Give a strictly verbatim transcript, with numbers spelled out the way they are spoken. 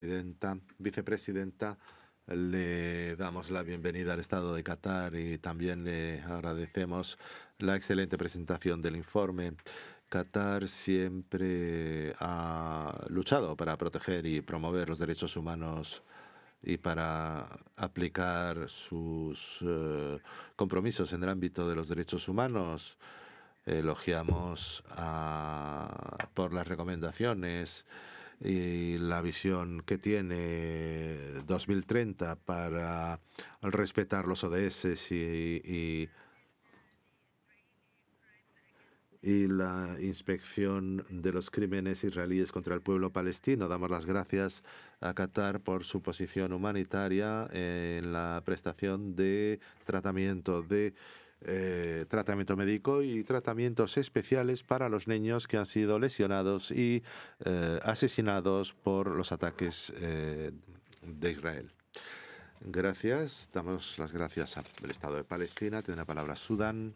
Presidenta, vicepresidenta, le damos la bienvenida al Estado de Qatar y también le agradecemos la excelente presentación del informe. Qatar siempre ha luchado para proteger y promover los derechos humanos y para aplicar sus eh, compromisos en el ámbito de los derechos humanos. Elogiamos a, por las recomendaciones y la visión que tiene dos mil treinta para respetar los O D S y, y, y la inspección de los crímenes israelíes contra el pueblo palestino. Damos las gracias a Qatar por su posición humanitaria en la prestación de tratamiento de eh, tratamiento médico y tratamientos especiales para los niños que han sido lesionados y eh, asesinados por los ataques eh, de Israel. Gracias. Damos las gracias al Estado de Palestina. Tiene la palabra Sudán.